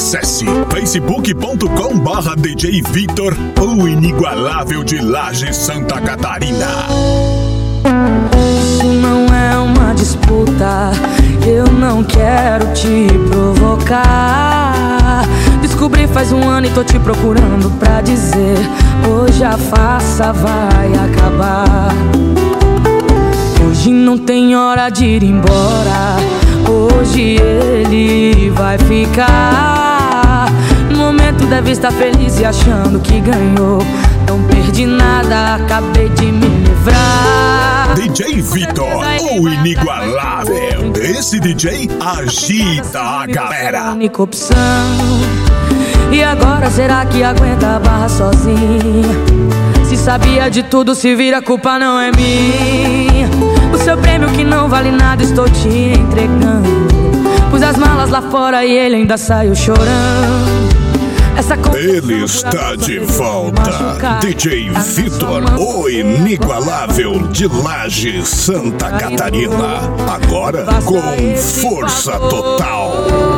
Acesse facebook.com/DJ Vitor, o inigualável de Lages, Santa Catarina. Isso não é uma disputa, eu não quero te provocar. Descobri faz um ano e tô te procurando pra dizer: hoje a farsa vai acabar. Hoje não tem hora de ir embora, hoje ele vai ficar. No momento deve estar feliz e achando que ganhou. Não perdi nada, acabei de me livrar. DJ Vitor, o inigualável. Esse DJ agita a galera. Única opção. E agora será que aguenta a barra sozinha? Se sabia de tudo, se vira, a culpa não é minha. O seu prêmio que não vale nada estou te entregando. Pus as malas lá fora e ele ainda saiu chorando. Ele está de volta. DJ Vitor, o inigualável de Lages, Santa Catarina. Agora com força total.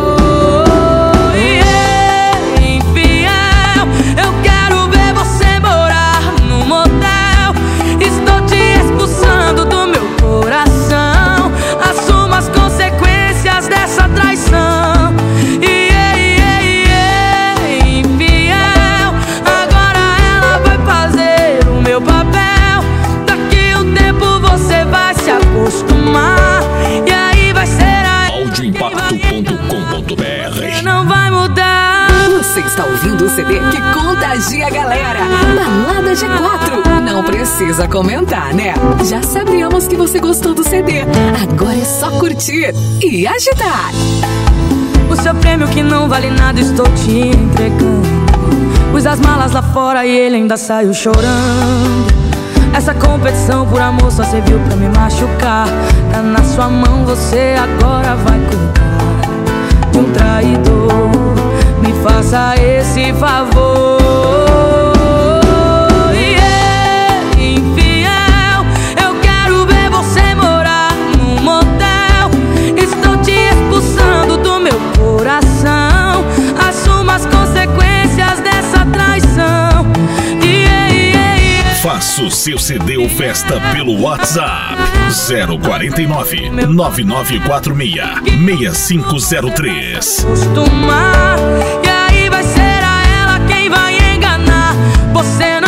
Eu quero ver você morar no motel. Estou te expulsando do meu coração. Assuma as consequências dessa traição. Infiel, agora ela vai fazer o meu papel. Daqui um tempo você vai se acostumar. E aí vai ser a audioimpacto.com.br. não vai mudar. Você está ouvindo o CD que contagia a galera. Balada G4. Não precisa comentar, né? Já sabemos que você gostou do CD. Agora é só curtir e agitar. O seu prêmio que não vale nada estou te entregando. Pus as malas lá fora e ele ainda saiu chorando. Essa competição por amor só serviu pra me machucar. Tá na sua mão, você agora vai cuidar de um traidor. Me faça esse favor. Infiel, eu quero ver você morar num motel. Estou te expulsando do meu coração. Assuma as consequências dessa traição. Faça o seu CD ou festa pelo WhatsApp 049 9946 6503. Acostumar, e aí vai ser a ela quem vai enganar você.